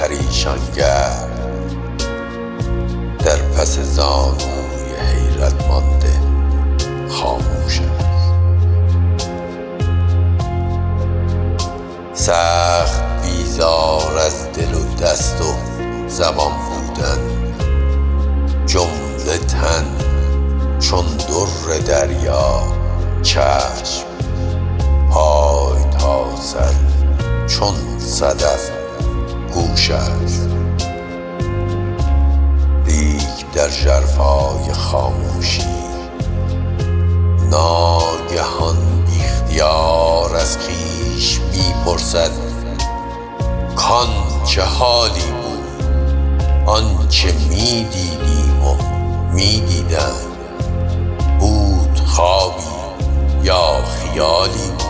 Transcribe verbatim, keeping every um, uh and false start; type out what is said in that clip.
پریشان گرد در پس زانوی حیرت مانده خاموش است. سخت بیزار از دل و دست و زبان بودن، جمله تن چون در دریا، چشم پای تا سر چون صدف گوش است. لیک در ژرفای خاموشی ناگهان بی اختیار از خویش می پرسد کان چه حالی بود، آنچه می دیدیم و می دیدند بود خوابی یا خیالی بود.